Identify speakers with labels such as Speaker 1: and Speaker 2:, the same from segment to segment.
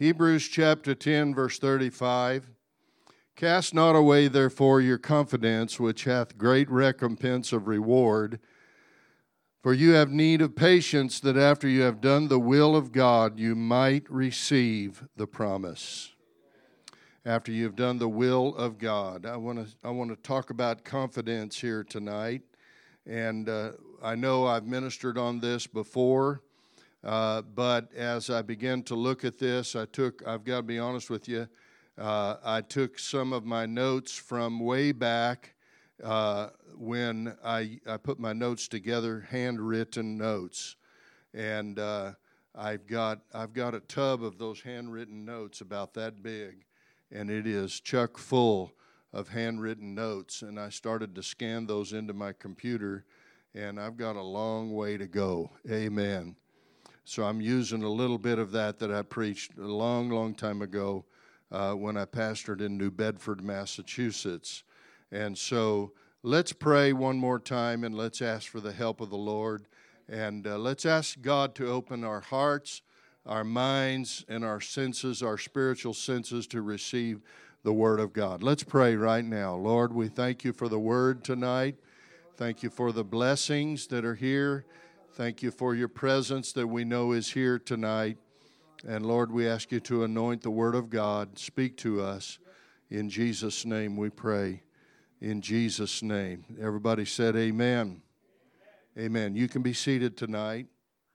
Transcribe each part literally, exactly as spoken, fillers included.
Speaker 1: Hebrews chapter ten, verse thirty-five. Cast not away, therefore, your confidence, which hath great recompense of reward. For you have need of patience, that after you have done the will of God, you might receive the promise. After you have done the will of God. I want to I want to talk about confidence here tonight. And uh, I know I've ministered on this before, uh, but as I began to look at this, I took, I've got to be honest with you, uh, I took some of my notes from way back uh, when I, I put my notes together, handwritten notes. And uh, I've got I've got a tub of those handwritten notes about that big, and it is chock full of handwritten notes, and I started to scan those into my computer, and I've got a long way to go. Amen. So I'm using a little bit of that that I preached a long, long time ago uh, when I pastored in New Bedford, Massachusetts. And so let's pray one more time, and let's ask for the help of the Lord, and uh, let's ask God to open our hearts, our minds, and our senses, our spiritual senses, to receive the Word of God. Let's pray right now. Lord, we thank you for the Word tonight. Thank you for the blessings that are here. Thank you for your presence that we know is here tonight. And Lord, we ask you to anoint the Word of God. Speak to us. In Jesus' name we pray. In Jesus' name. Everybody said amen. Amen. You can be seated tonight.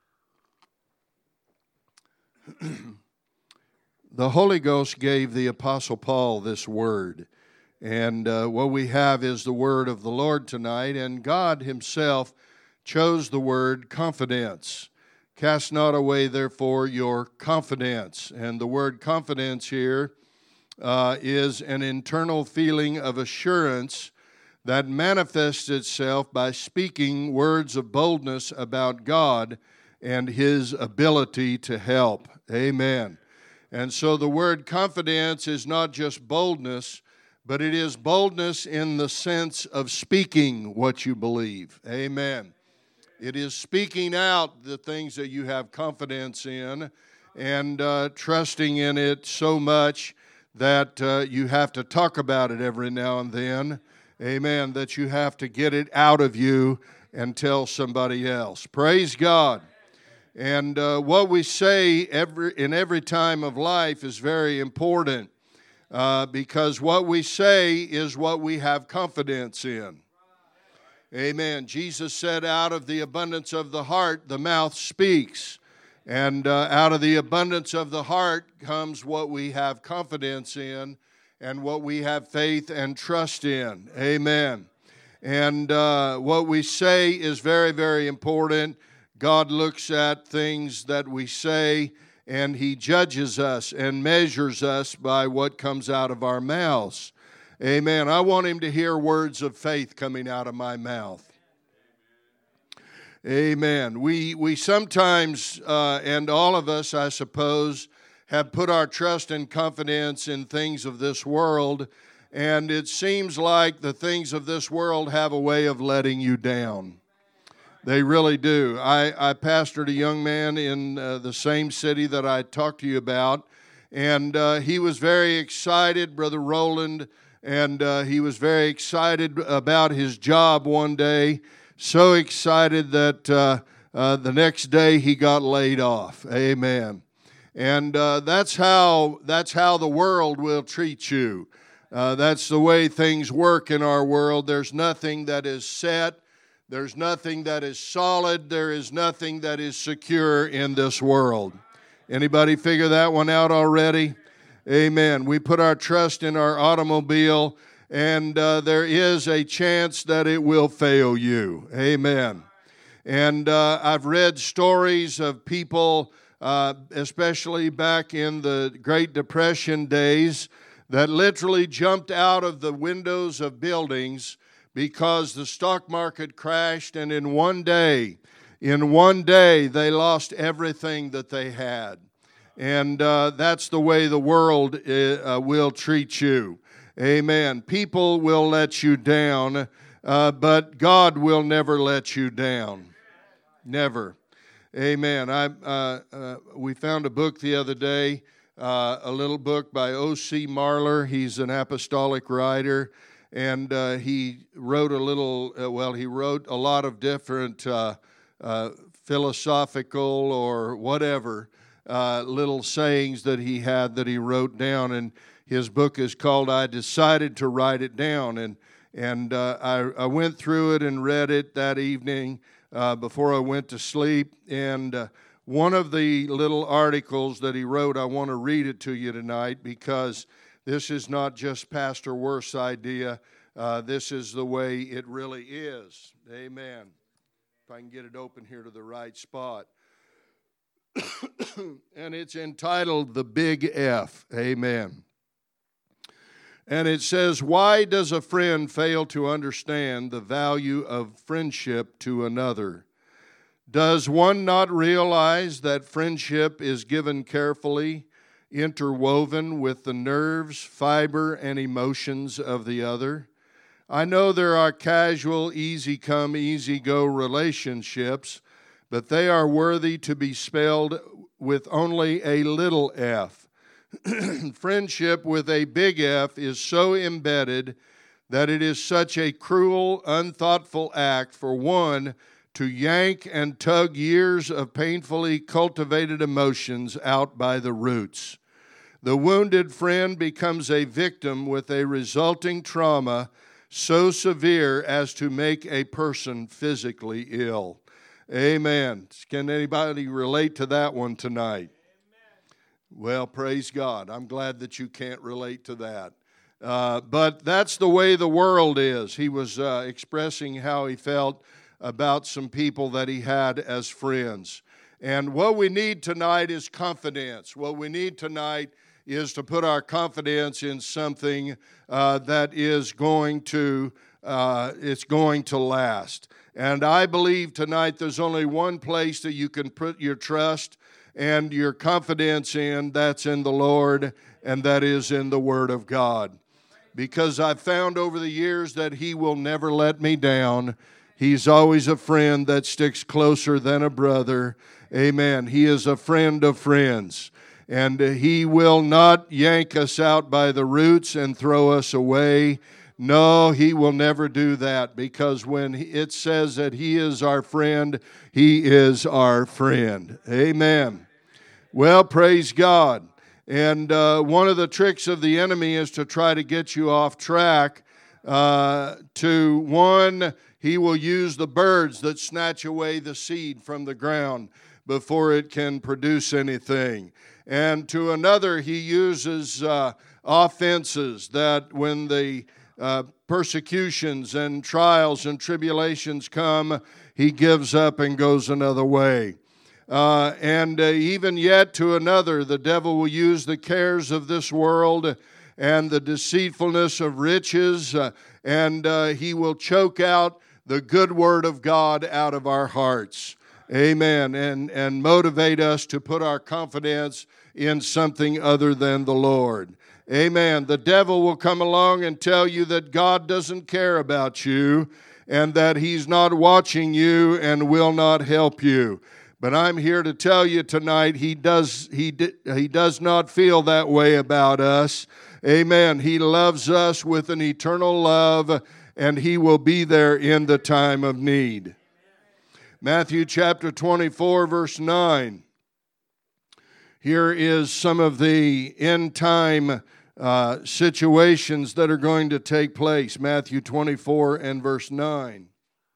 Speaker 1: The Holy Ghost gave the Apostle Paul this word, and uh, what we have is the word of the Lord tonight, and God himself chose the word confidence. Cast not away, therefore, your confidence. And the word confidence here uh, is an internal feeling of assurance that manifests itself by speaking words of boldness about God and his ability to help. Amen. And so the word confidence is not just boldness, but it is boldness in the sense of speaking what you believe. Amen. It is speaking out the things that you have confidence in and uh, trusting in it so much that uh, you have to talk about it every now and then. Amen. That you have to get it out of you and tell somebody else. Praise God. And uh, what we say every in every time of life is very important uh, because what we say is what we have confidence in. Amen. Jesus said, out of the abundance of the heart, the mouth speaks. And uh, out of the abundance of the heart comes what we have confidence in and what we have faith and trust in. Amen. And uh, what we say is very, very important. God looks at things that we say, and he judges us and measures us by what comes out of our mouths. Amen. I want him to hear words of faith coming out of my mouth. Amen. We we sometimes, uh, and all of us, I suppose, have put our trust and confidence in things of this world, and it seems like the things of this world have a way of letting you down. They really do. I, I pastored a young man in uh, the same city that I talked to you about, and uh, he was very excited, Brother Roland, and uh, he was very excited about his job one day, so excited that uh, uh, the next day he got laid off. Amen. And uh, that's how that's how the world will treat you. Uh, that's the way things work in our world. There's nothing that is set. There's nothing that is solid. There is nothing that is secure in this world. Anybody figure that one out already? Amen. We put our trust in our automobile, and uh, there is a chance that it will fail you. Amen. And uh, I've read stories of people, uh, especially back in the Great Depression days, that literally jumped out of the windows of buildings because the stock market crashed, and in one day, in one day, they lost everything that they had. And uh, that's the way the world uh, will treat you. Amen. People will let you down, uh, but God will never let you down. Never. Amen. I uh, uh, we found a book the other day uh, a little book by O C Marler. He's an apostolic writer, and uh, he wrote a little, uh, well, he wrote a lot of different uh, uh, philosophical or whatever uh, little sayings that he had that he wrote down, and his book is called I Decided to Write It Down, and and uh, I, I went through it and read it that evening uh, before I went to sleep, and uh, one of the little articles that he wrote, I want to read it to you tonight, because this is not just Pastor Worth's idea. Uh, this is the way it really is. Amen. If I can get it open here to the right spot. And it's entitled The Big F. Amen. And it says, why does a friend fail to understand the value of friendship to another? Does one not realize that friendship is given carefully, interwoven with the nerves, fiber, and emotions of the other? I know there are casual, easy-come, easy-go relationships, but they are worthy to be spelled with only a little f. Friendship with a big F is so embedded that it is such a cruel, unthoughtful act for one to yank and tug years of painfully cultivated emotions out by the roots. The wounded friend becomes a victim with a resulting trauma so severe as to make a person physically ill. Amen. Can anybody relate to that one tonight? Well, praise God. I'm glad that you can't relate to that. Uh, but that's the way the world is. He was uh, expressing how he felt about some people that he had as friends. And what we need tonight is confidence. What we need tonight is to put our confidence in something uh, that is going to, uh, it's going to last. And I believe tonight there's only one place that you can put your trust and your confidence in. That's in the Lord, and that is in the Word of God. Because I've found over the years that He will never let me down. He's always a friend that sticks closer than a brother. Amen. He is a friend of friends. And He will not yank us out by the roots and throw us away. No, He will never do that, because when it says that He is our friend, He is our friend. Amen. Well, praise God. And uh, one of the tricks of the enemy is to try to get you off track. Uh, to one, he will use the birds that snatch away the seed from the ground before it can produce anything. And to another, he uses uh, offenses that when the uh, persecutions and trials and tribulations come, he gives up and goes another way. Uh, and uh, even yet to another, the devil will use the cares of this world and the deceitfulness of riches, uh, and uh, he will choke out the good word of God out of our hearts. Amen. And, and motivate us to put our confidence in something other than the Lord. Amen. The devil will come along and tell you that God doesn't care about you and that He's not watching you and will not help you. But I'm here to tell you tonight, he does he he does not feel that way about us. Amen. He loves us with an eternal love, and He will be there in the time of need. Matthew chapter twenty-four, verse nine. Here is some of the end time uh, situations that are going to take place. Matthew twenty-four and verse nine.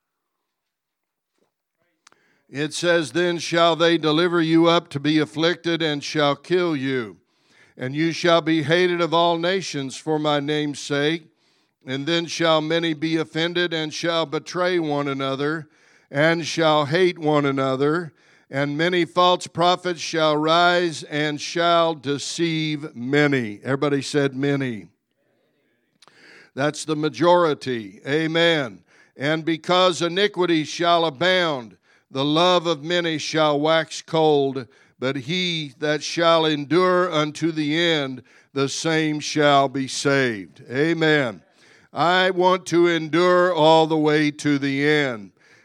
Speaker 1: It says, then shall they deliver you up to be afflicted, and shall kill you. And you shall be hated of all nations for my name's sake. And then shall many be offended, and shall betray one another, and shall hate one another. And many false prophets shall rise, and shall deceive many. Everybody said many. That's the majority. Amen. And because iniquity shall abound, the love of many shall wax cold, but he that shall endure unto the end, the same shall be saved. Amen. I want to endure all the way to the end.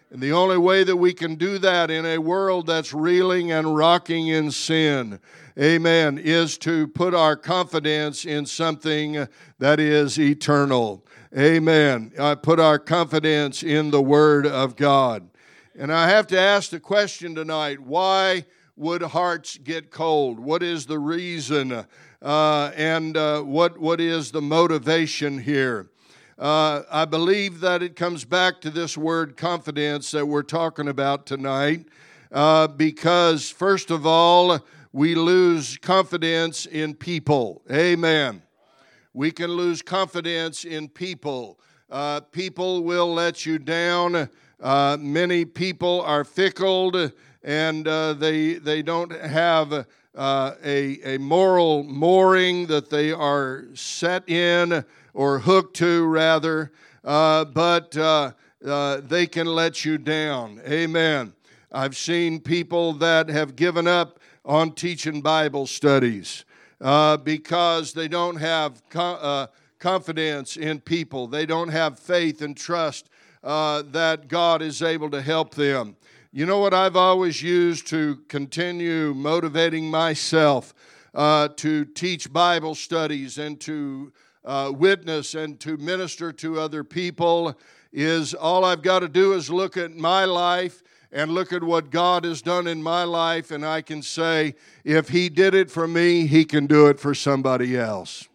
Speaker 1: And the only way that we can do that in a world that's reeling and rocking in sin, amen, is to put our confidence in something that is eternal. Amen. I put our confidence in the Word of God. And I have to ask the question tonight, why would hearts get cold? What is the reason? Uh, and uh, what what is the motivation here? Uh, I believe that it comes back to this word confidence that we're talking about tonight, uh, because first of all, we lose confidence in people. Amen. We can lose confidence in people. Uh, people will let you down. Uh, many people are fickle, and uh, they they don't have uh, a a moral mooring that they are set in, or hooked to, rather, uh, but uh, uh, they can let you down. Amen. I've seen people that have given up on teaching Bible studies uh, because they don't have co- uh, confidence in people. They don't have faith and trust uh, that God is able to help them. You know what I've always used to continue motivating myself uh, to teach Bible studies and to Uh, witness and to minister to other people is all I've got to do is look at my life and look at what God has done in my life, and I can say, if He did it for me, He can do it for somebody else.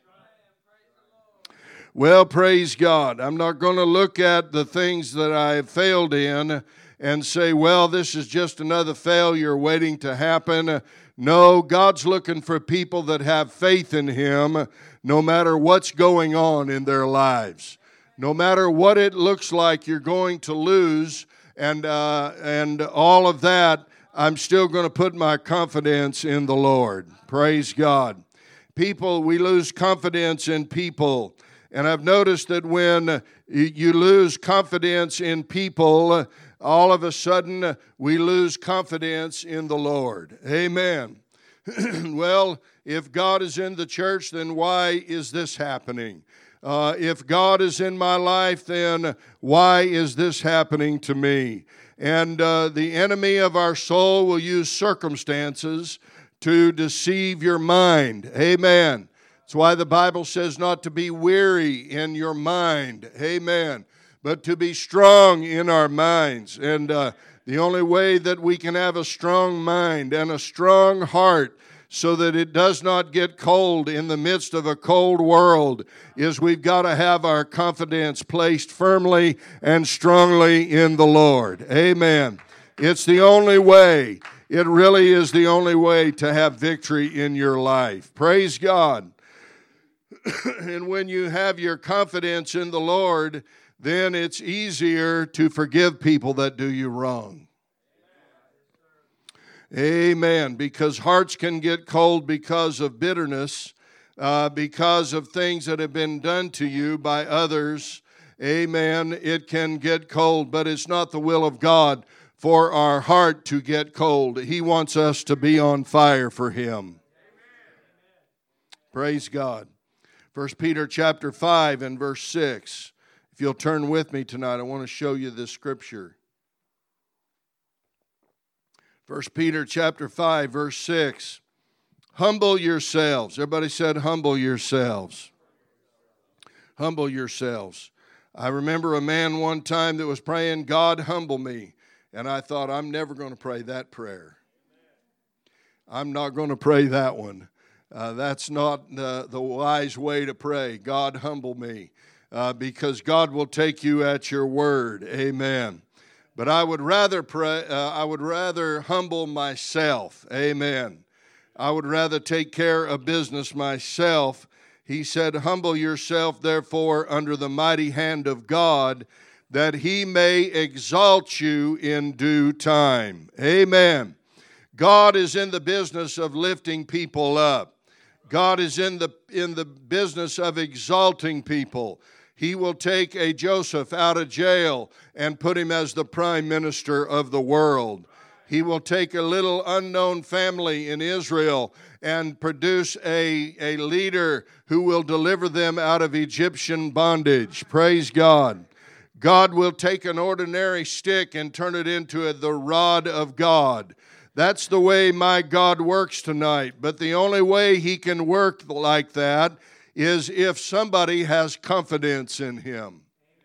Speaker 1: Well, praise God. I'm not going to look at the things that I have failed in and say, well, this is just another failure waiting to happen. No, God's looking for people that have faith in Him no matter what's going on in their lives. No matter what it looks like you're going to lose and, uh, and all of that, I'm still going to put my confidence in the Lord. Praise God. People, we lose confidence in people. And I've noticed that when you lose confidence in people, all of a sudden we lose confidence in the Lord. Amen. Well, if God is in the church, then why is this happening? Uh, if God is in my life, then why is this happening to me? And uh, the enemy of our soul will use circumstances to deceive your mind. Amen. That's why the Bible says not to be weary in your mind. Amen. But to be strong in our minds. And uh, the only way that we can have a strong mind and a strong heart so that it does not get cold in the midst of a cold world is we've got to have our confidence placed firmly and strongly in the Lord. Amen. It's the only way. It really is the only way to have victory in your life. Praise God. And when you have your confidence in the Lord, then it's easier to forgive people that do you wrong. Amen. Because hearts can get cold because of bitterness, uh, because of things that have been done to you by others. Amen. It can get cold, but it's not the will of God for our heart to get cold. He wants us to be on fire for Him. Praise God. First Peter chapter five and verse six. If you'll turn with me tonight, I want to show you this scripture. First Peter chapter five, verse six. Humble yourselves. Everybody said, humble yourselves. Humble yourselves. I remember a man one time that was praying, God, humble me. And I thought, I'm never going to pray that prayer. I'm not going to pray that one. Uh, that's not the, the wise way to pray. God, humble me. Uh, because God will take you at your word. Amen. But I would rather pray, uh, I would rather humble myself. Amen. I would rather take care of business myself. He said, humble yourself, therefore, under the mighty hand of God, that He may exalt you in due time. Amen. God is in the business of lifting people up. God is in the in the business of exalting people. He will take a Joseph out of jail and put him as the prime minister of the world. He will take a little unknown family in Israel and produce a, a leader who will deliver them out of Egyptian bondage. Praise God. God will take an ordinary stick and turn it into a, the rod of God. That's the way my God works tonight. But the only way He can work like that is if somebody has confidence in Him.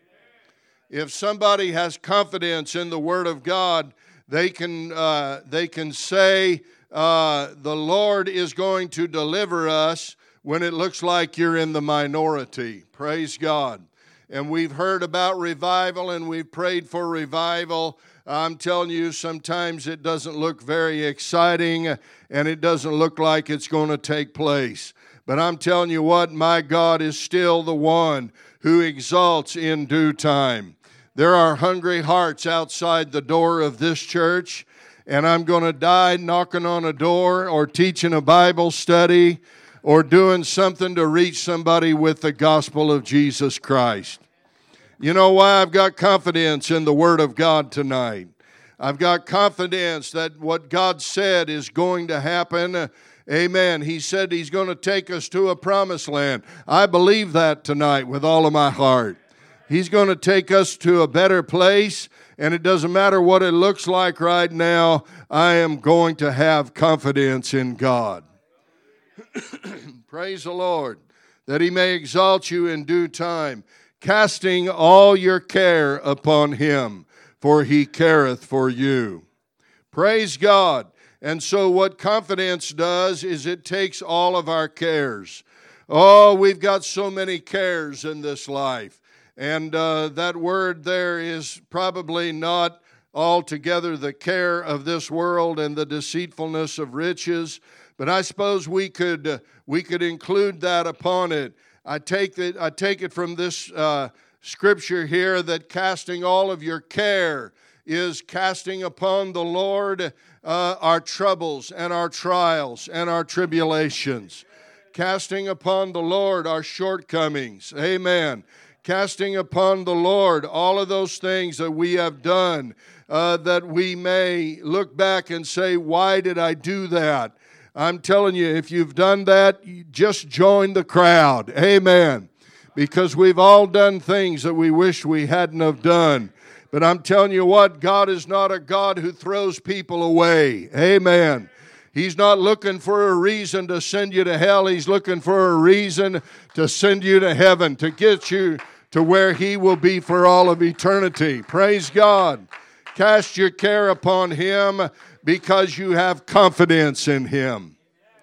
Speaker 1: If somebody has confidence in the Word of God, they can uh, they can say, uh, the Lord is going to deliver us when it looks like you're in the minority. Praise God. And we've heard about revival and we've prayed for revival. I'm telling you, sometimes it doesn't look very exciting and it doesn't look like it's going to take place. But I'm telling you what, my God is still the one who exalts in due time. There are hungry hearts outside the door of this church, and I'm going to die knocking on a door or teaching a Bible study or doing something to reach somebody with the gospel of Jesus Christ. You know why? I've got confidence in the Word of God tonight. I've got confidence that what God said is going to happen. Amen. He said He's going to take us to a promised land. I believe that tonight with all of my heart. He's going to take us to a better place, and it doesn't matter what it looks like right now. I am going to have confidence in God. Praise the Lord, that He may exalt you in due time, casting all your care upon Him, for He careth for you. Praise God. And so what confidence does is it takes all of our cares. Oh, we've got so many cares in this life. And uh, that word there is probably not altogether the care of this world and the deceitfulness of riches, but I suppose we could uh, we could include that upon it. I take it I take it from this uh, scripture here that casting all of your care is casting upon the Lord uh, our troubles and our trials and our tribulations, casting upon the Lord our shortcomings. Amen. Casting upon the Lord all of those things that we have done, uh, that we may look back and say, why did I do that? I'm telling you, if you've done that, you just join the crowd. Amen. Because we've all done things that we wish we hadn't have done. But I'm telling you what, God is not a God who throws people away. Amen. He's not looking for a reason to send you to hell. He's looking for a reason to send you to heaven, to get you to where He will be for all of eternity. Praise God. Cast your care upon Him because you have confidence in Him.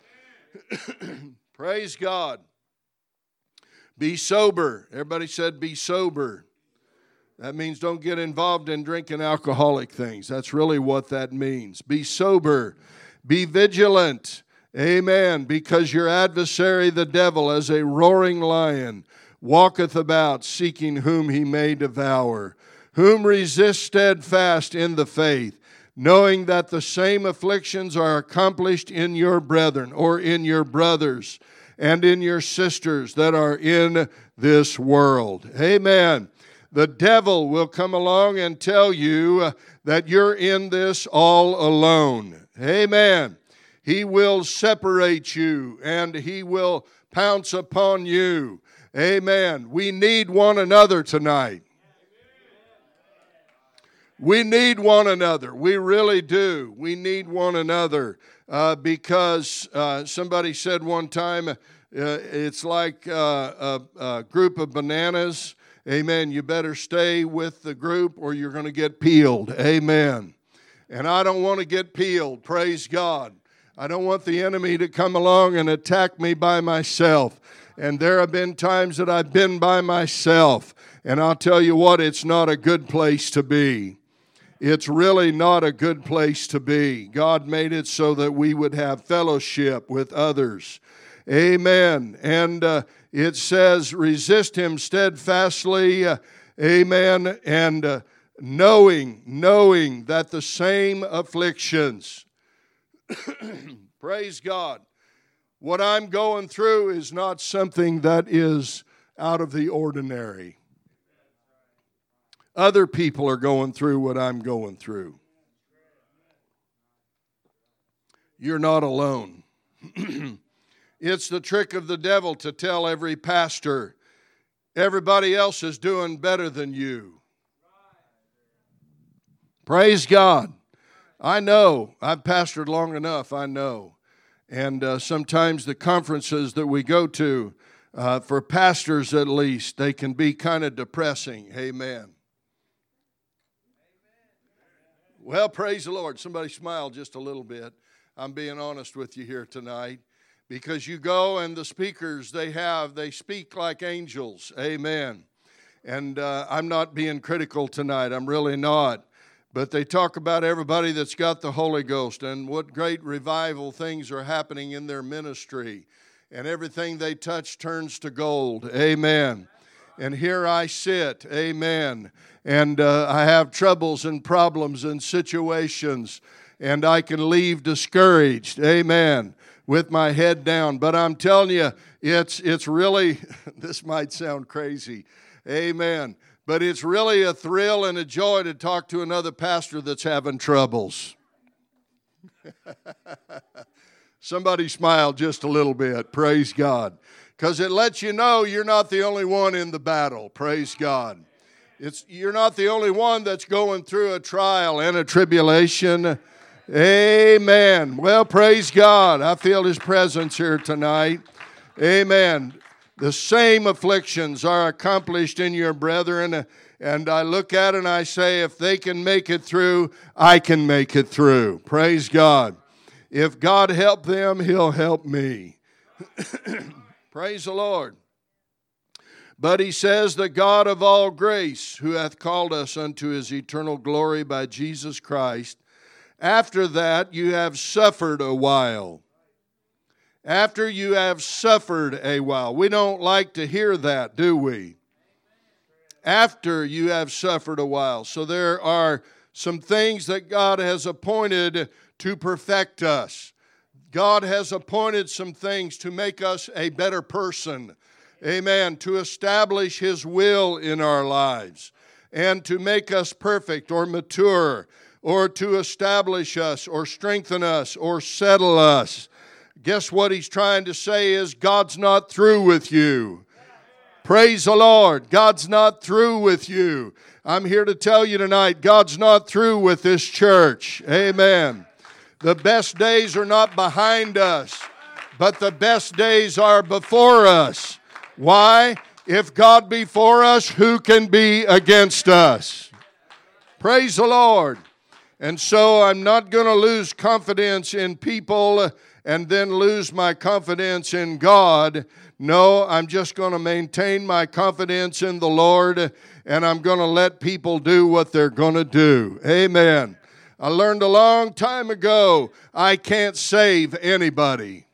Speaker 1: Praise God. Be sober. Everybody said be sober. That means don't get involved in drinking alcoholic things. That's really what that means. Be sober. Be vigilant. Amen. Because your adversary, the devil, as a roaring lion, walketh about seeking whom he may devour. Whom resist steadfast in the faith, knowing that the same afflictions are accomplished in your brethren, or in your brothers, and in your sisters that are in this world. Amen. The devil will come along and tell you that you're in this all alone. Amen. He will separate you and he will pounce upon you. Amen. We need one another tonight. We need one another. We really do. We need one another uh, because uh, somebody said one time, uh, it's like uh, a, a group of bananas. Amen. You better stay with the group or you're going to get peeled. Amen. And I don't want to get peeled. Praise God. I don't want the enemy to come along and attack me by myself. And there have been times that I've been by myself. And I'll tell you what, it's not a good place to be. It's really not a good place to be. God made it so that we would have fellowship with others. Amen. And uh, it says, resist him steadfastly. Uh, amen. And uh, knowing, knowing that the same afflictions, praise God, what I'm going through is not something that is out of the ordinary. Other people are going through what I'm going through. You're not alone. It's the trick of the devil to tell every pastor, everybody else is doing better than you. Praise God. I know. I've pastored long enough, I know. And uh, sometimes the conferences that we go to, uh, for pastors at least, they can be kind of depressing. Amen. Well, praise the Lord. Somebody smile just a little bit. I'm being honest with you here tonight. Because you go and the speakers they have, they speak like angels. Amen. And uh, I'm not being critical tonight. I'm really not. But they talk about everybody that's got the Holy Ghost and what great revival things are happening in their ministry. And everything they touch turns to gold. Amen. And here I sit. Amen. And uh, I have troubles and problems and situations. And I can leave discouraged. Amen. With my head down. But I'm telling you, it's it's really, this might sound crazy. Amen. But it's really a thrill and a joy to talk to another pastor that's having troubles. Somebody smile just a little bit. Praise God. Because it lets you know you're not the only one in the battle. Praise God. It's you're not the only one that's going through a trial and a tribulation. Amen. Well, praise God. I feel His presence here tonight. Amen. The same afflictions are accomplished in your brethren, and I look at it and I say, if they can make it through, I can make it through. Praise God. If God help them, He'll help me. Praise the Lord. But He says, the God of all grace, who hath called us unto His eternal glory by Jesus Christ, after that you have suffered a while. After you have suffered a while. We don't like to hear that, do we? After you have suffered a while. So there are some things that God has appointed to perfect us. God has appointed some things to make us a better person. Amen. To establish His will in our lives. And to make us perfect or mature. Or to establish us or strengthen us or settle us. Guess what He's trying to say is God's not through with you. Praise the Lord. God's not through with you. I'm here to tell you tonight, God's not through with this church. Amen. The best days are not behind us, but the best days are before us. Why? If God be for us, who can be against us? Praise the Lord. And so I'm not going to lose confidence in people and then lose my confidence in God. No, I'm just going to maintain my confidence in the Lord, and I'm going to let people do what they're going to do. Amen. I learned a long time ago, I can't save anybody.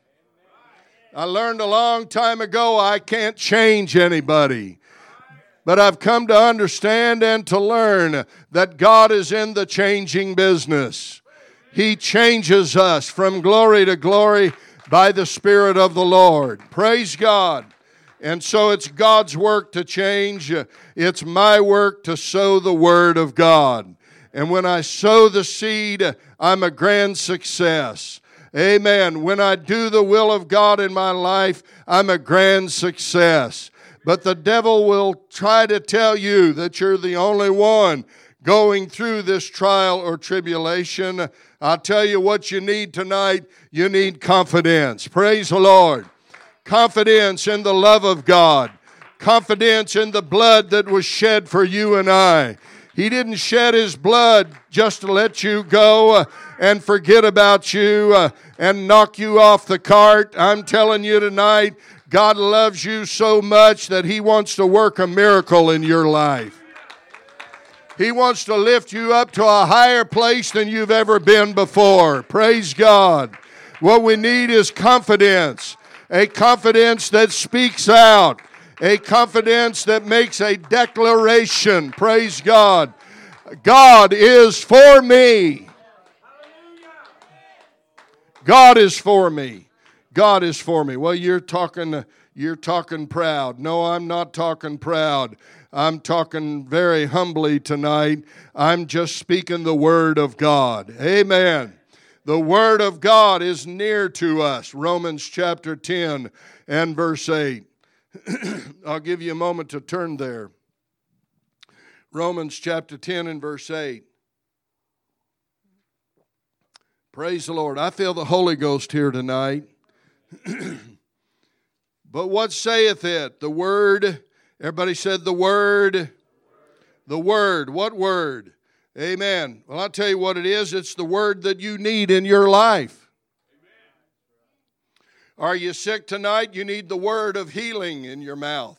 Speaker 1: I learned a long time ago, I can't change anybody. But I've come to understand and to learn that God is in the changing business. He changes us from glory to glory by the Spirit of the Lord. Praise God. And so it's God's work to change. It's my work to sow the Word of God. And when I sow the seed, I'm a grand success. Amen. When I do the will of God in my life, I'm a grand success. But the devil will try to tell you that you're the only one going through this trial or tribulation. I'll tell you what you need tonight. You need confidence. Praise the Lord. Confidence in the love of God. Confidence in the blood that was shed for you and I. He didn't shed His blood just to let you go uh, and forget about you uh, and knock you off the cart. I'm telling you tonight, God loves you so much that He wants to work a miracle in your life. He wants to lift you up to a higher place than you've ever been before. Praise God. What we need is confidence. A confidence that speaks out. A confidence that makes a declaration. Praise God. God is for me. God is for me. God is for me. Well, you're talking, you're talking proud. No, I'm not talking proud. I'm talking very humbly tonight. I'm just speaking the Word of God. Amen. The Word of God is near to us. Romans chapter ten and verse eight. I'll give you a moment to turn there. Romans chapter ten and verse eight. Praise the Lord. I feel the Holy Ghost here tonight. But what saith it? The Word. Everybody said the Word. The Word. What Word? Amen. Well, I'll tell you what it is. It's the Word that you need in your life. Are you sick tonight? You need the word of healing in your mouth.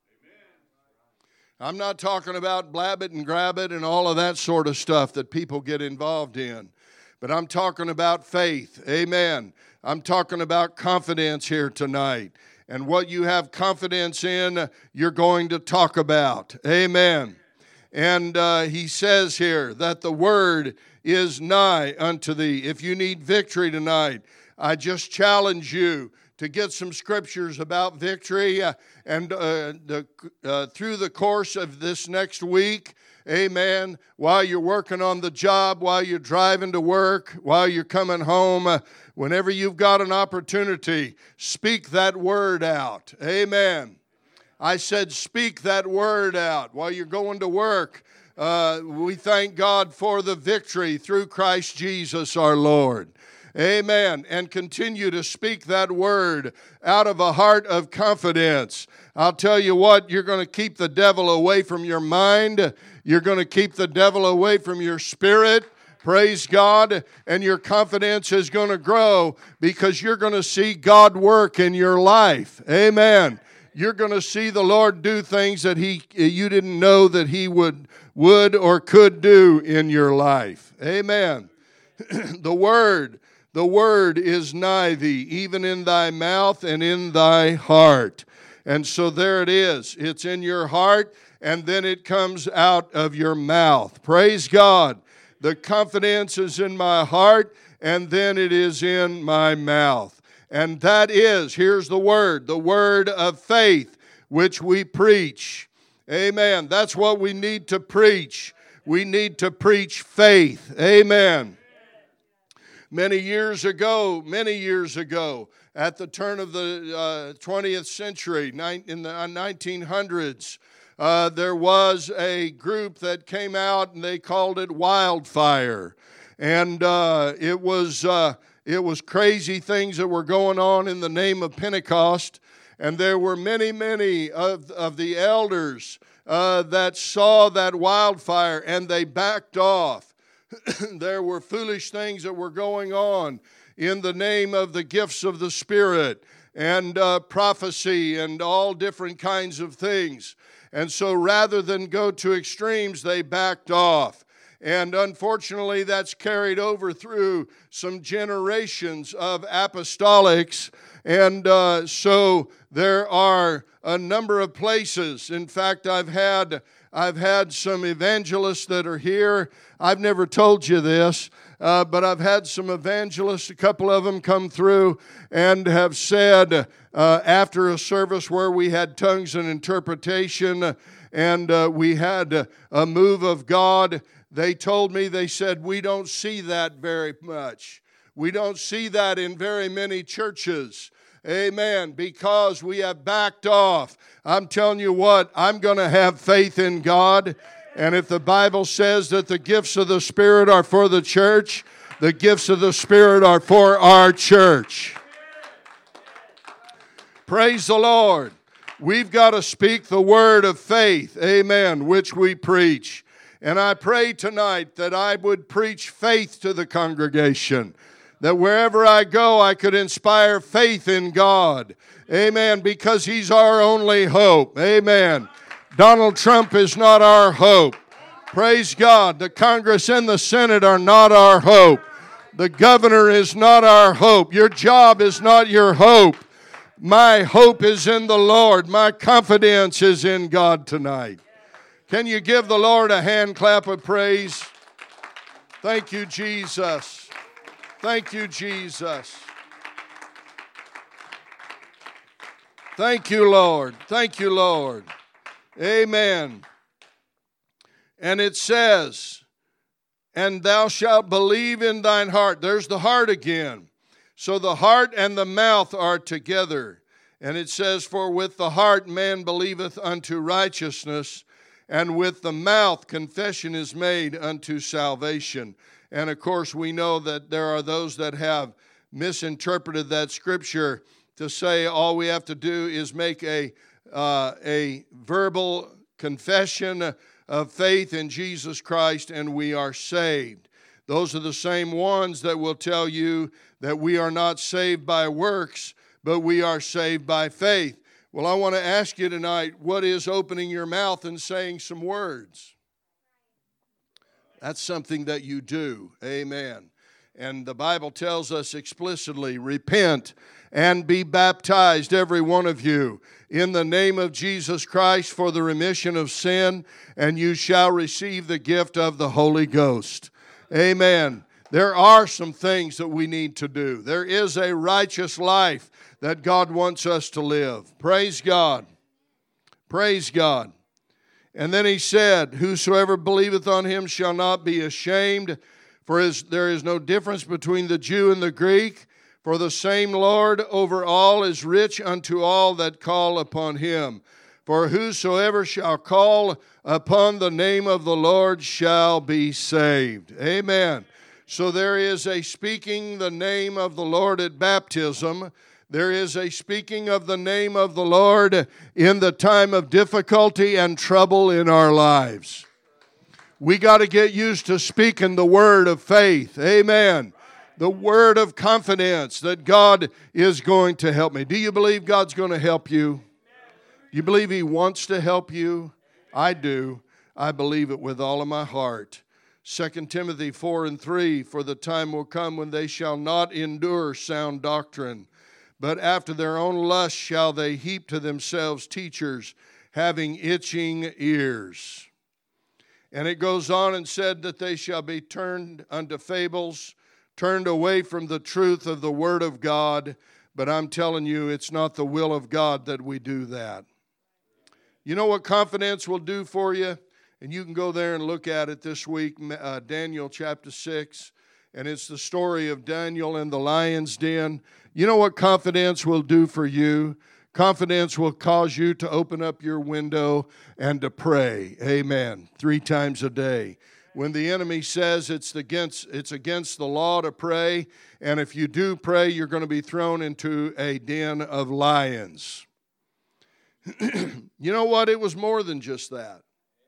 Speaker 1: I'm not talking about blab it and grab it and all of that sort of stuff that people get involved in. But I'm talking about faith. Amen. I'm talking about confidence here tonight. And what you have confidence in, you're going to talk about. Amen. And uh, he says here that the word is nigh unto thee. If you need victory tonight, I just challenge you to get some scriptures about victory, uh, and uh, the, uh, through the course of this next week, amen, while you're working on the job, while you're driving to work, while you're coming home, uh, whenever you've got an opportunity, speak that word out. Amen. I said speak that word out while you're going to work. Uh, we thank God for the victory through Christ Jesus our Lord. Amen. And continue to speak that word out of a heart of confidence. I'll tell you what, you're going to keep the devil away from your mind. You're going to keep the devil away from your spirit. Praise God. And your confidence is going to grow because you're going to see God work in your life. Amen. You're going to see the Lord do things that he you didn't know that he would would or could do in your life. Amen. The word The word is nigh thee, even in thy mouth and in thy heart. And so there it is. It's in your heart, and then it comes out of your mouth. Praise God. The confidence is in my heart, and then it is in my mouth. And that is, here's the word, the word of faith, which we preach. Amen. That's what we need to preach. We need to preach faith. Amen. Many years ago, many years ago, at the turn of the uh, twentieth century, in the nineteen hundreds, uh, there was a group that came out and they called it Wildfire. And uh, it was uh, it was crazy things that were going on in the name of Pentecost. And there were many, many of, of the elders uh, that saw that wildfire and they backed off. There were foolish things that were going on in the name of the gifts of the Spirit and uh, prophecy and all different kinds of things. And so rather than go to extremes, they backed off. And unfortunately, that's carried over through some generations of apostolics. And uh, so there are a number of places. In fact, I've had I've had some evangelists that are here. I've never told you this, uh, but I've had some evangelists, a couple of them come through and have said uh, after a service where we had tongues and interpretation and uh, we had a move of God, they told me, they said, we don't see that very much. We don't see that in very many churches. Amen. Because we have backed off. I'm telling you what, I'm going to have faith in God. And if the Bible says that the gifts of the Spirit are for the church, the gifts of the Spirit are for our church. Praise the Lord. We've got to speak the word of faith. Amen. Which we preach. And I pray tonight that I would preach faith to the congregation. That wherever I go, I could inspire faith in God. Amen. Because He's our only hope. Amen. Donald Trump is not our hope. Praise God. The Congress and the Senate are not our hope. The governor is not our hope. Your job is not your hope. My hope is in the Lord. My confidence is in God tonight. Can you give the Lord a hand clap of praise? Thank you, Jesus. Thank you, Jesus. Thank you, Lord. Thank you, Lord. Amen. And it says, and thou shalt believe in thine heart. There's the heart again. So the heart and the mouth are together. And it says, for with the heart man believeth unto righteousness, and with the mouth confession is made unto salvation. And of course, we know that there are those that have misinterpreted that scripture to say all we have to do is make a uh, a verbal confession of faith in Jesus Christ and we are saved. Those are the same ones that will tell you that we are not saved by works, but we are saved by faith. Well, I want to ask you tonight, what is opening your mouth and saying some words? That's something that you do. Amen. And the Bible tells us explicitly, repent and be baptized, every one of you, in the name of Jesus Christ for the remission of sin, and you shall receive the gift of the Holy Ghost. Amen. There are some things that we need to do. There is a righteous life that God wants us to live. Praise God. Praise God. And then he said, whosoever believeth on him shall not be ashamed, for is, there is no difference between the Jew and the Greek, for the same Lord over all is rich unto all that call upon him. For whosoever shall call upon the name of the Lord shall be saved. Amen. So there is a speaking the name of the Lord at baptism. There is a speaking of the name of the Lord in the time of difficulty and trouble in our lives. We got to get used to speaking the word of faith. Amen. The word of confidence that God is going to help me. Do you believe God's going to help you? You believe He wants to help you? I do. I believe it with all of my heart. Second Timothy four and three, for the time will come when they shall not endure sound doctrine, but after their own lust shall they heap to themselves teachers, having itching ears. And it goes on and said that they shall be turned unto fables, turned away from the truth of the Word of God. But I'm telling you, it's not the will of God that we do that. You know what confidence will do for you? And you can go there and look at it this week, uh, Daniel chapter six. And it's the story of Daniel in the lion's den. You know what confidence will do for you? Confidence will cause you to open up your window and to pray. Amen. Three times a day. When the enemy says it's against, it's against the law to pray, and if you do pray, you're going to be thrown into a den of lions. You know what? It was more than just that.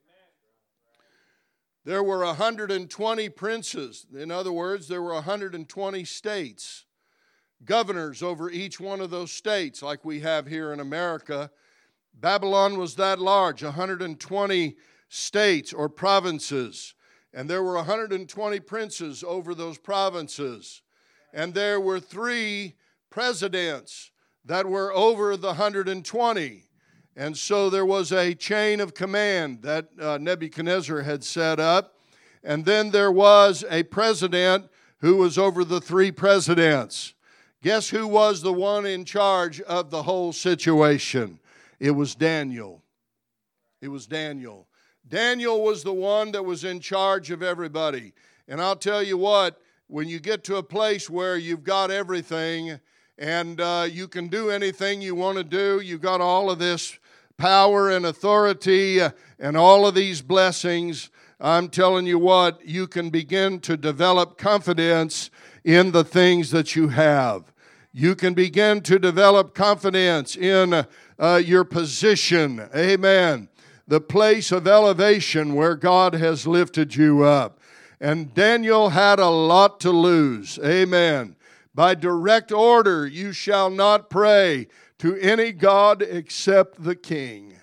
Speaker 1: There were one hundred twenty princes. In other words, there were one hundred twenty states. Governors over each one of those states, like we have here in America. Babylon was that large, one hundred twenty states or provinces. And there were one hundred twenty princes over those provinces. And there were three presidents that were over the one hundred twenty. And so there was a chain of command that uh, Nebuchadnezzar had set up. And then there was a president who was over the three presidents. Guess who was the one in charge of the whole situation? It was Daniel. It was Daniel. Daniel was the one that was in charge of everybody. And I'll tell you what, when you get to a place where you've got everything and uh, you can do anything you want to do, you've got all of this power and authority uh, and all of these blessings, I'm telling you what, you can begin to develop confidence in the things that you have. You can begin to develop confidence in uh, your position. Amen. The place of elevation where God has lifted you up. And Daniel had a lot to lose. Amen. By direct order, you shall not pray to any god except the king.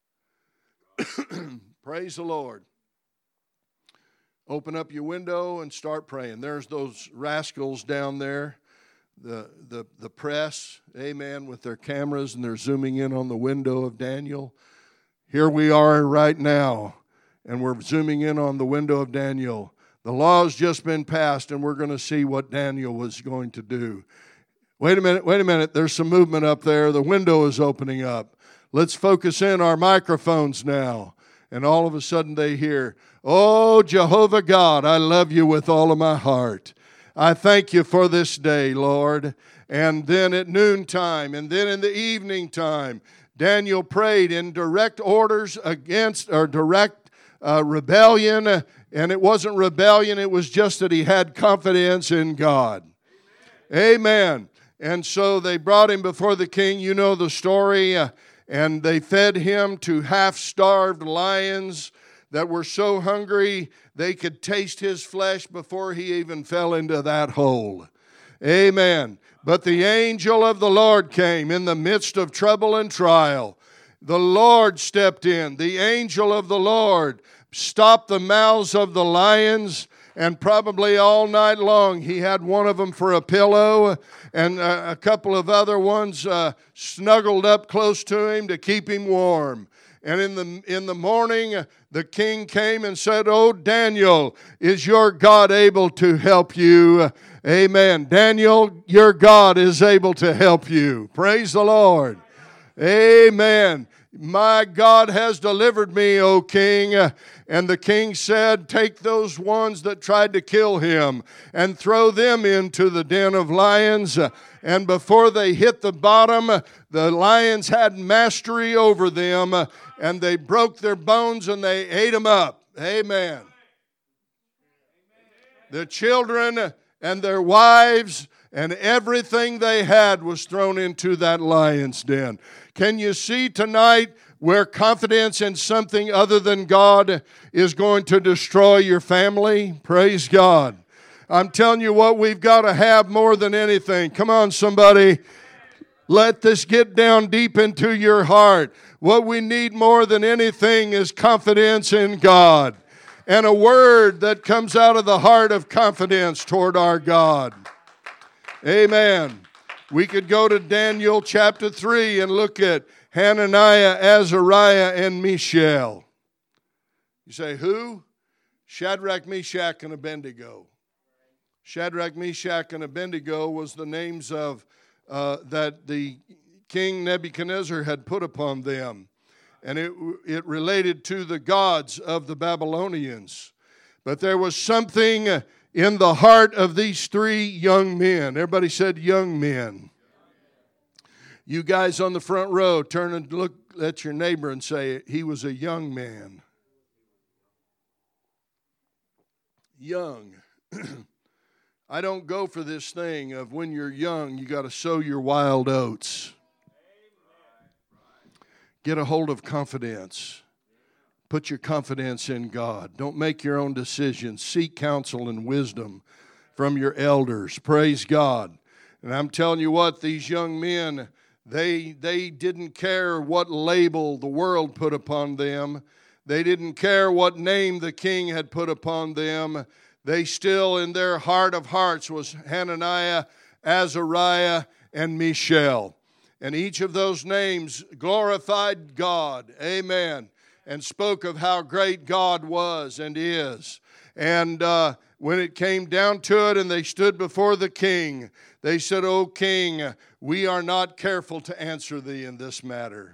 Speaker 1: Praise the Lord. Open up your window and start praying. There's those rascals down there, the, the, the press, amen, with their cameras, and they're zooming in on the window of Daniel. Here we are right now, and we're zooming in on the window of Daniel. The law's just been passed, and we're going to see what Daniel was going to do. Wait a minute, wait a minute. There's some movement up there. The window is opening up. Let's focus in our microphones now. And all of a sudden they hear, "Oh, Jehovah God, I love you with all of my heart. I thank you for this day, Lord." And then at noontime, and then in the evening time, Daniel prayed in direct orders against, or direct uh, rebellion, and it wasn't rebellion, it was just that he had confidence in God. Amen. Amen. And so they brought him before the king. You know the story. Uh, and they fed him to half-starved lions that were so hungry they could taste his flesh before he even fell into that hole. Amen. But the angel of the Lord came in the midst of trouble and trial. The Lord stepped in. The angel of the Lord stopped the mouths of the lions, and probably all night long he had one of them for a pillow and a couple of other ones uh, snuggled up close to him to keep him warm. And in the in the morning, the king came and said, "Oh, Daniel, is your God able to help you?" Amen. Daniel, your God is able to help you. Praise the Lord. Amen. My God has delivered me, O king. And the king said, "Take those ones that tried to kill him and throw them into the den of lions." And before they hit the bottom, the lions had mastery over them, and they broke their bones and they ate them up. Amen. The children and their wives and everything they had was thrown into that lion's den. Can you see tonight where confidence in something other than God is going to destroy your family? Praise God. I'm telling you what we've got to have more than anything. Come on, somebody. Let this get down deep into your heart. What we need more than anything is confidence in God. And a word that comes out of the heart of confidence toward our God. Amen. We could go to Daniel chapter three and look at Hananiah, Azariah, and Mishael. You say, who? Shadrach, Meshach, and Abednego. Shadrach, Meshach, and Abednego was the names of uh, that the king Nebuchadnezzar had put upon them. And it, it related to the gods of the Babylonians. But there was something in the heart of these three young men. Everybody said young men. You guys on the front row, turn and look at your neighbor and say, he was a young man. Young. I don't go for this thing of when you're young, you got to sow your wild oats. Get a hold of confidence. Put your confidence in God. Don't make your own decisions. Seek counsel and wisdom from your elders. Praise God. And I'm telling you what, these young men, they, they didn't care what label the world put upon them. They didn't care what name the king had put upon them. They still, in their heart of hearts, was Hananiah, Azariah, and Mishael. And each of those names glorified God. Amen. And spoke of how great God was and is. And uh, when it came down to it and they stood before the king, they said, "O king, we are not careful to answer thee in this matter."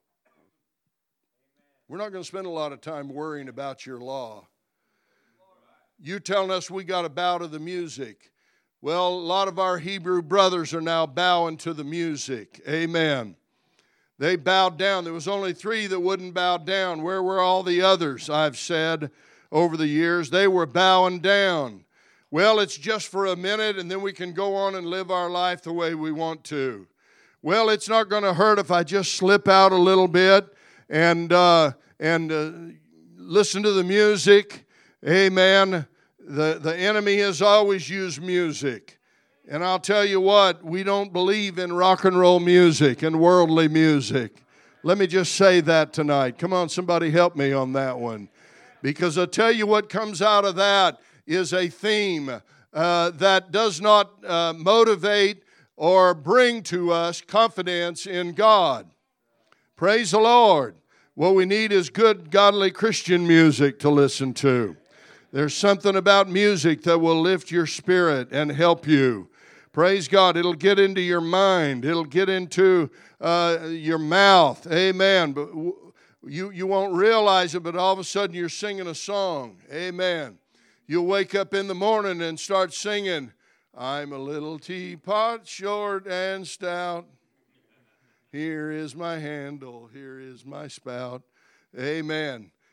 Speaker 1: We're not going to spend a lot of time worrying about your law. You telling us we got to bow to the music. Well, a lot of our Hebrew brothers are now bowing to the music. Amen. They bowed down. There was only three that wouldn't bow down. Where were all the others, I've said over the years? They were bowing down. Well, it's just for a minute, and then we can go on and live our life the way we want to. Well, it's not going to hurt if I just slip out a little bit and, uh, and uh, listen to the music. Amen. The, the enemy has always used music. And I'll tell you what, we don't believe in rock and roll music and worldly music. Let me just say that tonight. Come on, somebody help me on that one. Because I'll tell you what comes out of that is a theme uh, that does not uh, motivate or bring to us confidence in God. Praise the Lord. What we need is good, godly Christian music to listen to. There's something about music that will lift your spirit and help you. Praise God. It'll get into your mind. It'll get into uh, your mouth. Amen. But you, you won't realize it, but all of a sudden you're singing a song. Amen. You'll wake up in the morning and start singing, "I'm a little teapot, short and stout. Here is my handle. Here is my spout." Amen.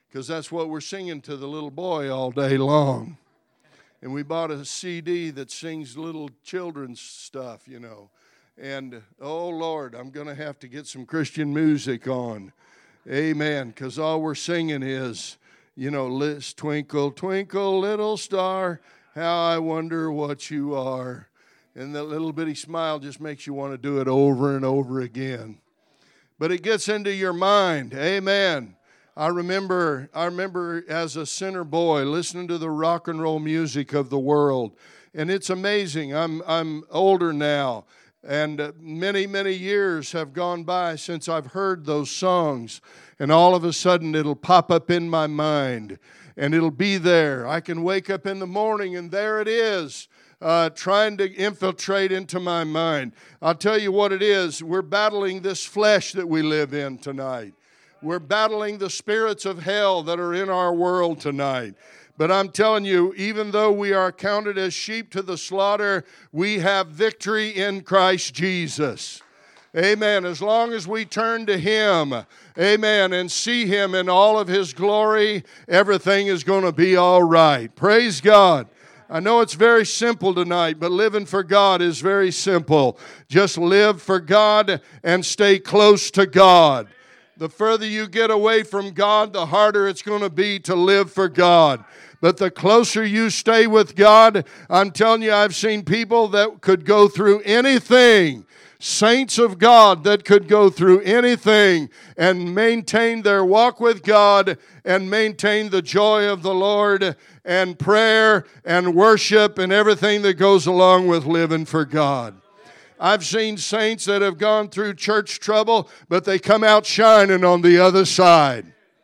Speaker 1: because that's what we're singing to the little boy all day long. And we bought a C D that sings little children's stuff, you know. And, oh, Lord, I'm going to have to get some Christian music on. Amen, because all we're singing is, you know, Liz, twinkle, twinkle, little star, how I wonder what you are. And that little bitty smile just makes you want to do it over and over again. But it gets into your mind. Amen. I remember I remember as a sinner boy listening to the rock and roll music of the world. And it's amazing. I'm I'm older now. And many, many years have gone by since I've heard those songs. And all of a sudden it'll pop up in my mind. And it'll be there. I can wake up in the morning and there it is. Uh, trying to infiltrate into my mind. I'll tell you what it is. We're battling this flesh that we live in tonight. We're battling the spirits of hell that are in our world tonight. But I'm telling you, even though we are counted as sheep to the slaughter, we have victory in Christ Jesus. Amen. As long as we turn to Him, amen, and see Him in all of His glory, everything is going to be all right. Praise God. I know it's very simple tonight, but living for God is very simple. Just live for God and stay close to God. The further you get away from God, the harder it's going to be to live for God. But the closer you stay with God, I'm telling you, I've seen people that could go through anything, saints of God that could go through anything and maintain their walk with God and maintain the joy of the Lord and prayer and worship and everything that goes along with living for God. I've seen saints that have gone through church trouble, but they come out shining on the other side.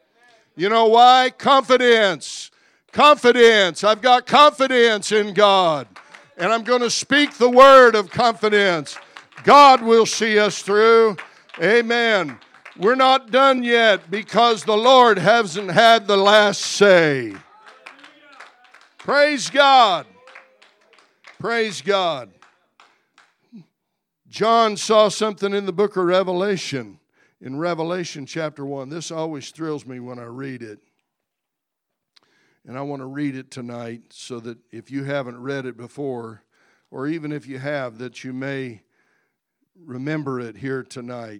Speaker 1: You know why? Confidence. Confidence. I've got confidence in God. And I'm going to speak the word of confidence. God will see us through. Amen. We're not done yet because the Lord hasn't had the last say. Praise God. Praise God. John saw something in the book of Revelation, in Revelation chapter one. This always thrills me when I read it. And I want to read it tonight so that if you haven't read it before, or even if you have, that you may remember it here tonight.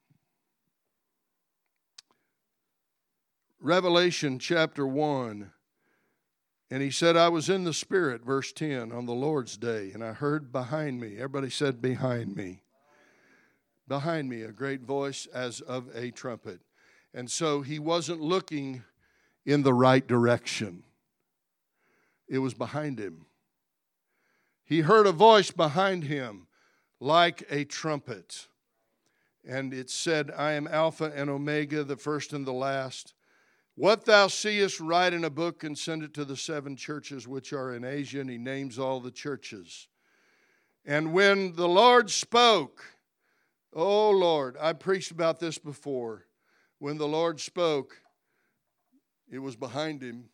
Speaker 1: Revelation chapter one. And he said, I was in the Spirit, verse ten, on the Lord's day, and I heard behind me. Everybody said behind me. Behind me, a great voice as of a trumpet. And so he wasn't looking in the right direction. It was behind him. He heard a voice behind him like a trumpet. And it said, I am Alpha and Omega, the first and the last. What thou seest, write in a book and send it to the seven churches which are in Asia. And he names all the churches. And when the Lord spoke, oh Lord, I preached about this before. When the Lord spoke, it was behind him.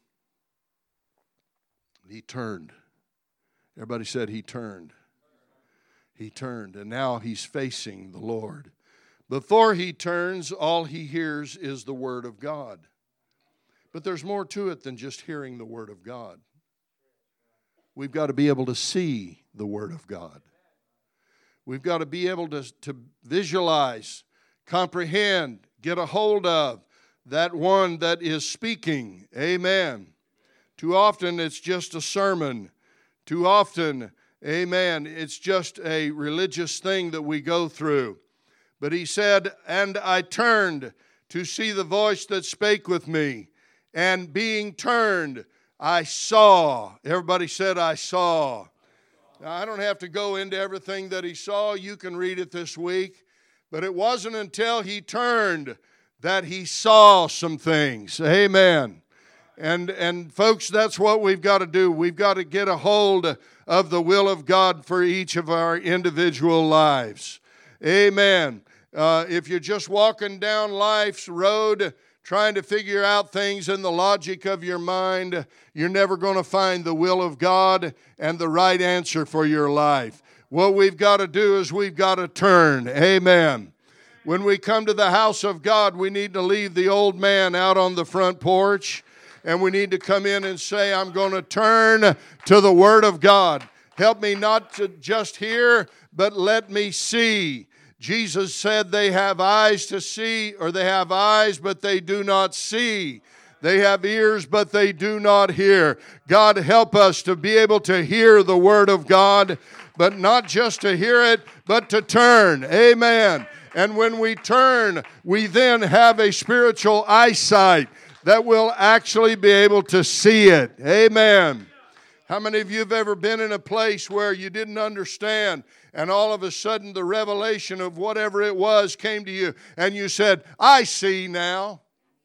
Speaker 1: He turned. Everybody said he turned. He turned, and now he's facing the Lord. Before he turns, all he hears is the word of God. But there's more to it than just hearing the word of God. We've got to be able to see the word of God. We've got to be able to, to visualize, comprehend, get a hold of that one that is speaking. Amen. Too often it's just a sermon. Too often, amen, it's just a religious thing that we go through. But he said, and I turned to see the voice that spake with me. And being turned, I saw. Everybody said, I saw. Now, I don't have to go into everything that he saw. You can read it this week. But it wasn't until he turned that he saw some things. Amen. And, and folks, that's what we've got to do. We've got to get a hold of the will of God for each of our individual lives. Amen. Uh, if you're just walking down life's road trying to figure out things in the logic of your mind, you're never going to find the will of God and the right answer for your life. What we've got to do is we've got to turn. Amen. When we come to the house of God, we need to leave the old man out on the front porch, and we need to come in and say, I'm going to turn to the Word of God. Help me not to just hear, but let me see. Jesus said they have eyes to see, or they have eyes, but they do not see. They have ears, but they do not hear. God, help us to be able to hear the Word of God, but not just to hear it, but to turn. Amen. And when we turn, we then have a spiritual eyesight that will actually be able to see it. Amen. How many of you have ever been in a place where you didn't understand, and all of a sudden the revelation of whatever it was came to you, and you said, I see now.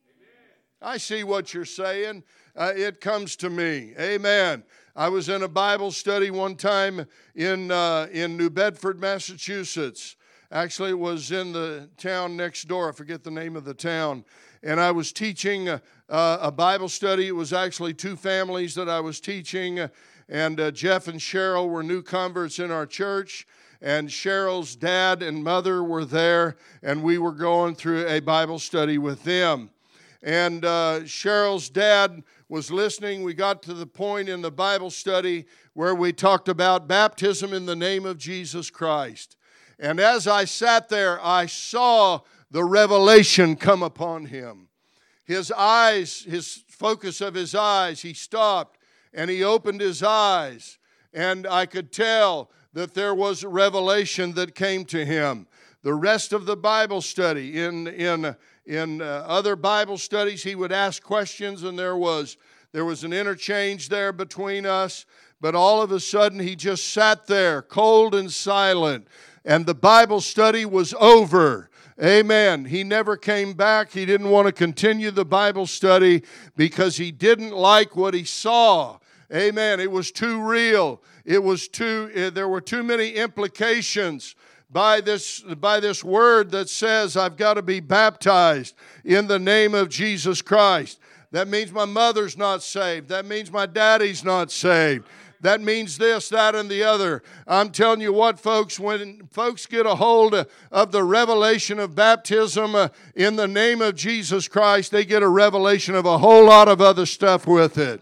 Speaker 1: I see what you're saying. Uh, it comes to me. Amen. I was in a Bible study one time in uh, in New Bedford, Massachusetts. Actually, it was in the town next door. I forget the name of the town. And I was teaching a, a Bible study. It was actually two families that I was teaching. And uh, Jeff and Cheryl were new converts in our church. And Cheryl's dad and mother were there. And we were going through a Bible study with them. And uh, Cheryl's dad was listening. We got to the point in the Bible study where we talked about baptism in the name of Jesus Christ. And as I sat there, I saw the revelation come upon him. His eyes, his focus of his eyes, he stopped and he opened his eyes. And I could tell that there was a revelation that came to him. The rest of the Bible study, in in in uh, other Bible studies, he would ask questions, and there was there was an interchange there between us. But all of a sudden, he just sat there, cold and silent, and the Bible study was over. Amen. He never came back. He didn't want to continue the Bible study because he didn't like what he saw. Amen. It was too real. It was too. Uh, there were too many implications by this by this word that says I've got to be baptized in the name of Jesus Christ. That means my mother's not saved. That means my daddy's not saved. That means this, that, and the other. I'm telling you what, folks, when folks get a hold of the revelation of baptism uh, in the name of Jesus Christ, they get a revelation of a whole lot of other stuff with it.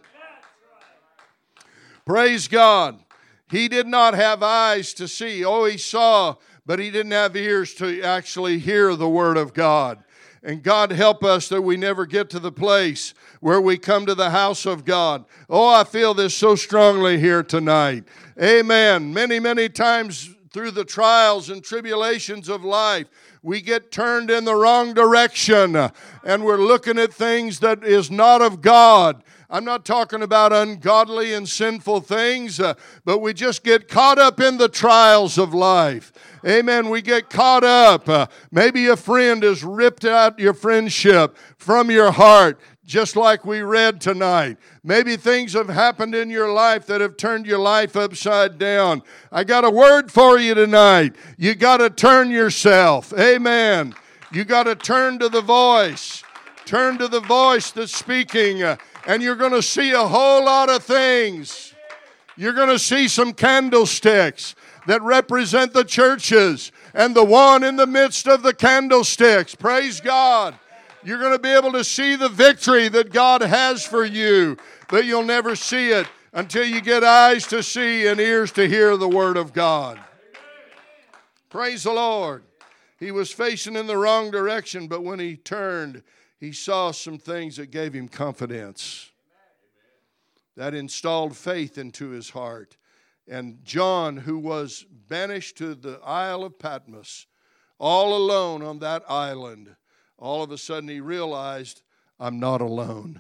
Speaker 1: Praise God. He did not have eyes to see. Oh, he saw, but he didn't have ears to actually hear the Word of God. And God help us that we never get to the place where we come to the house of God. Oh, I feel this so strongly here tonight. Amen. Many, many times through the trials and tribulations of life, we get turned in the wrong direction, and we're looking at things that is not of God. I'm not talking about ungodly and sinful things, uh, but we just get caught up in the trials of life. Amen. We get caught up. Uh, maybe a friend has ripped out your friendship from your heart, just like we read tonight. Maybe things have happened in your life that have turned your life upside down. I got a word for you tonight. You got to turn yourself. Amen. You got to turn to the voice. Turn to the voice that's speaking, uh, and you're going to see a whole lot of things. You're going to see some candlesticks that represent the churches, and the one in the midst of the candlesticks. Praise God. You're going to be able to see the victory that God has for you, but you'll never see it until you get eyes to see and ears to hear the Word of God. Praise the Lord. He was facing in the wrong direction, but when he turned, he saw some things that gave him confidence. That installed faith into his heart. And John, who was banished to the Isle of Patmos, all alone on that island, all of a sudden he realized, I'm not alone.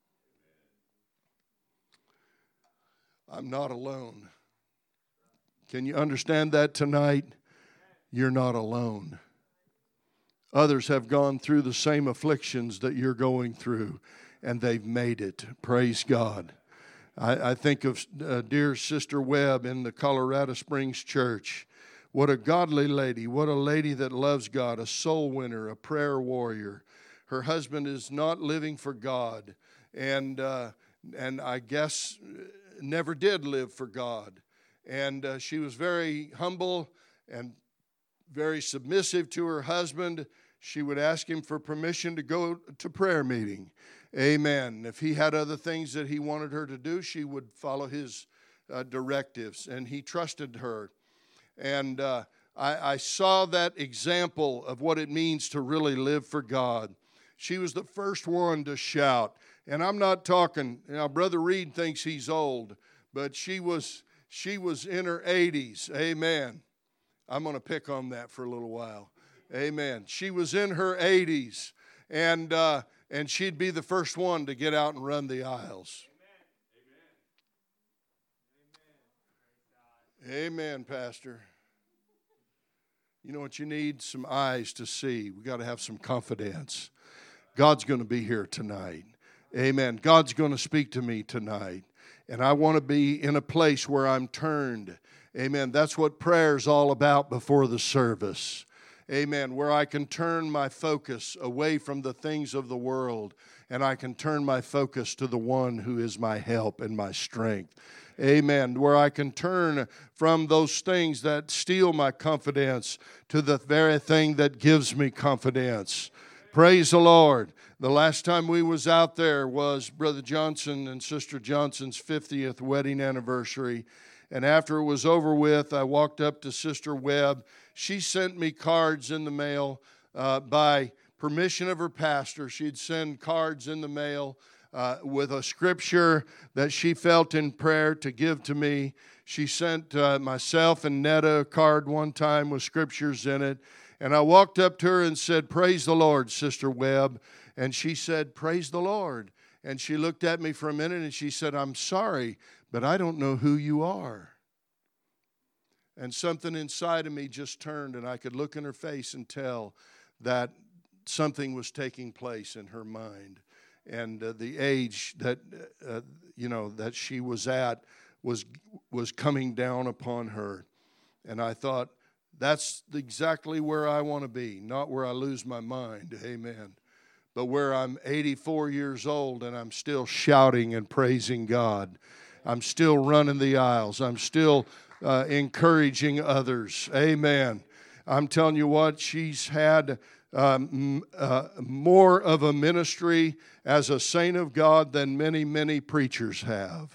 Speaker 1: I'm not alone. Can you understand that tonight? You're not alone. Others have gone through the same afflictions that you're going through, and they've made it. Praise God. I, I think of uh, dear Sister Webb in the Colorado Springs Church. What a godly lady. What a lady that loves God, a soul winner, a prayer warrior. Her husband is not living for God, and uh, and I guess never did live for God. And uh, she was very humble and very submissive to her husband. She would ask him for permission to go to prayer meeting. Amen. If he had other things that he wanted her to do, she would follow his uh, directives, and he trusted her. And uh, I, I saw that example of what it means to really live for God. She was the first one to shout. And I'm not talking, you know, Brother Reed thinks he's old, but she was she was in her eighties. Amen. I'm going to pick on that for a little while. Amen. She was in her eighties, and uh, and she'd be the first one to get out and run the aisles. Amen. Amen. Amen, Pastor. You know what you need? Some eyes to see. We got to have some confidence. God's going to be here tonight. Amen. God's going to speak to me tonight. And I want to be in a place where I'm turned. Amen. That's what prayer's all about before the service. Amen. Where I can turn my focus away from the things of the world, and I can turn my focus to the one who is my help and my strength. Amen. Where I can turn from those things that steal my confidence to the very thing that gives me confidence. Praise the Lord. The last time we was out there was Brother Johnson and Sister Johnson's fiftieth wedding anniversary. And after it was over with, I walked up to Sister Webb. She sent me cards in the mail uh, by permission of her pastor. She'd send cards in the mail uh, with a scripture that she felt in prayer to give to me. She sent uh, myself and Netta a card one time with scriptures in it. And I walked up to her and said, "Praise the Lord, Sister Webb." And she said, "Praise the Lord." And she looked at me for a minute and she said, "I'm sorry, but I don't know who you are." And something inside of me just turned, and I could look in her face and tell that something was taking place in her mind. And uh, the age that, uh, you know, that she was at was was coming down upon her. And I thought, that's exactly where I want to be, not where I lose my mind. Amen. But where I'm eighty-four years old and I'm still shouting and praising God. I'm still running the aisles. I'm still uh, encouraging others. Amen. I'm telling you what, she's had um, uh, more of a ministry as a saint of God than many, many preachers have.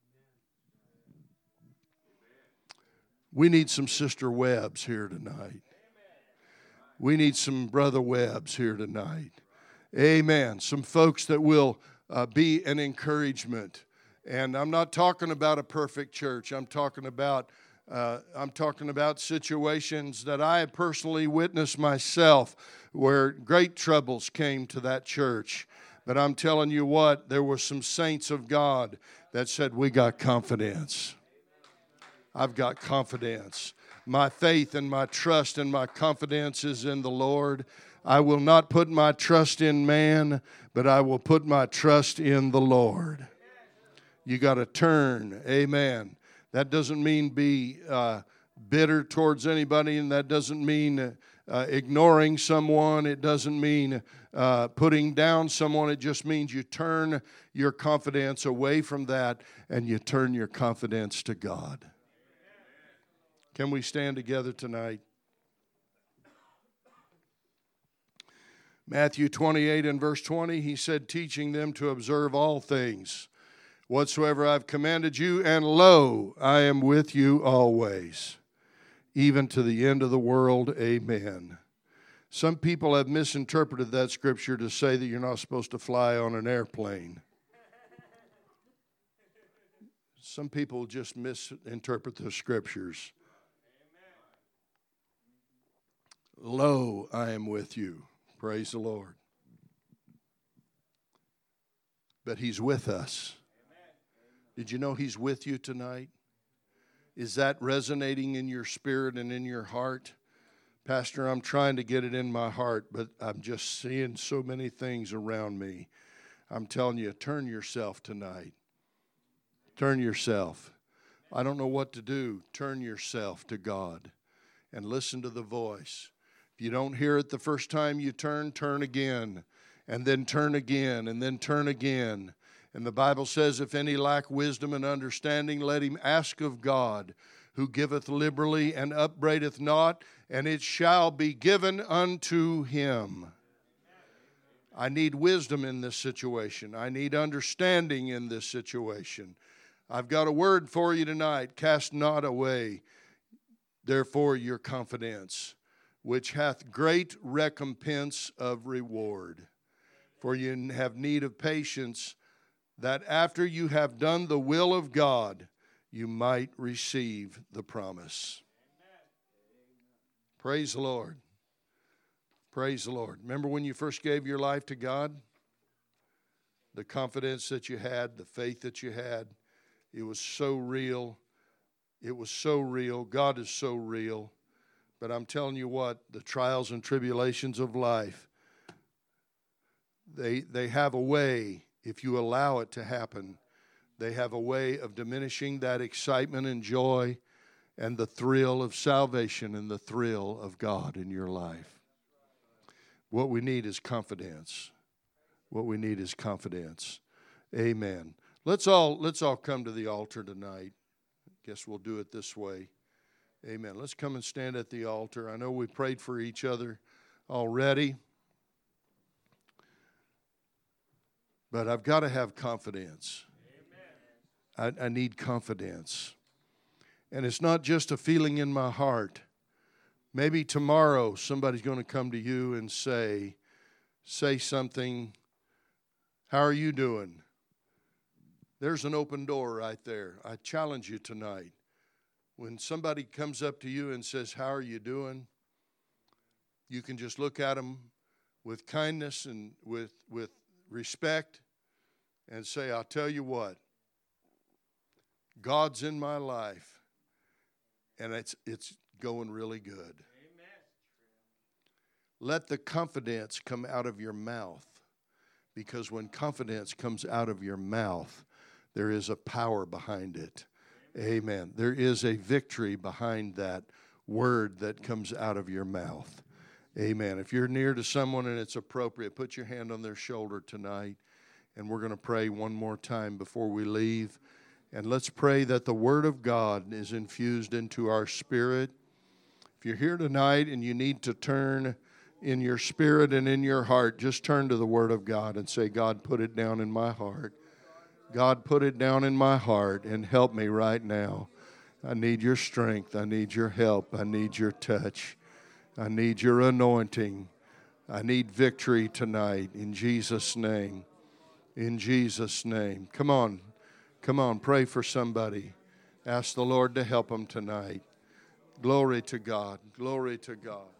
Speaker 1: We need some Sister Webbs here tonight. We need some Brother Webbs here tonight. Amen. Some folks that will uh, be an encouragement. And I'm not talking about a perfect church. I'm talking about uh, I'm talking about situations that I have personally witnessed myself where great troubles came to that church. But I'm telling you what, there were some saints of God that said, "We got confidence. I've got confidence. My faith and my trust and my confidence is in the Lord. I will not put my trust in man, but I will put my trust in the Lord." You got to turn. Amen. That doesn't mean be uh, bitter towards anybody, and that doesn't mean uh, ignoring someone. It doesn't mean uh, putting down someone. It just means you turn your confidence away from that and you turn your confidence to God. Can we stand together tonight? Matthew twenty-eight and verse twenty, he said, "Teaching them to observe all things whatsoever I've commanded you, and lo, I am with you always, even to the end of the world. Amen." Some people have misinterpreted that scripture to say that you're not supposed to fly on an airplane. Some people just misinterpret the scriptures. Lo, I am with you. Praise the Lord. But he's with us. Did you know he's with you tonight? Is that resonating in your spirit and in your heart? Pastor, I'm trying to get it in my heart, but I'm just seeing so many things around me. I'm telling you, turn yourself tonight. Turn yourself. I don't know what to do. Turn yourself to God and listen to the voice. If you don't hear it the first time you turn, turn again, and then turn again, and then turn again. And the Bible says, if any lack wisdom and understanding, let him ask of God, who giveth liberally and upbraideth not, and it shall be given unto him. I need wisdom in this situation. I need understanding in this situation. I've got a word for you tonight. Cast not away, therefore, your confidence, which hath great recompense of reward. For you have need of patience, that after you have done the will of God, you might receive the promise. Praise the Lord. Praise the Lord. Remember when you first gave your life to God? The confidence that you had, the faith that you had, it was so real. It was so real. God is so real. But I'm telling you what, the trials and tribulations of life, they, they have a way, if you allow it to happen, they have a way of diminishing that excitement and joy and the thrill of salvation and the thrill of God in your life. What we need is confidence. What we need is confidence. Amen. Let's all let's all come to the altar tonight. Guess we'll do it this way. Amen. Let's come and stand at the altar. I know we prayed for each other already, but I've got to have confidence. I, I need confidence. And it's not just a feeling in my heart. Maybe tomorrow somebody's going to come to you and say, say something. How are you doing? There's an open door right there. I challenge you tonight. When somebody comes up to you and says, how are you doing? You can just look at them with kindness and with, with respect and say, I'll tell you what, God's in my life, and it's it's going really good. Amen. Let the confidence come out of your mouth, because when confidence comes out of your mouth, there is a power behind it. Amen. Amen. There is a victory behind that word that comes out of your mouth. Amen. If you're near to someone and it's appropriate, put your hand on their shoulder tonight, and we're going to pray one more time before we leave. And let's pray that the Word of God is infused into our spirit. If you're here tonight and you need to turn in your spirit and in your heart, just turn to the Word of God and say, God, put it down in my heart. God, put it down in my heart and help me right now. I need your strength. I need your help. I need your touch. I need your anointing. I need victory tonight in Jesus' name. In Jesus' name. Come on. Come on, pray for somebody. Ask the Lord to help them tonight. Glory to God. Glory to God.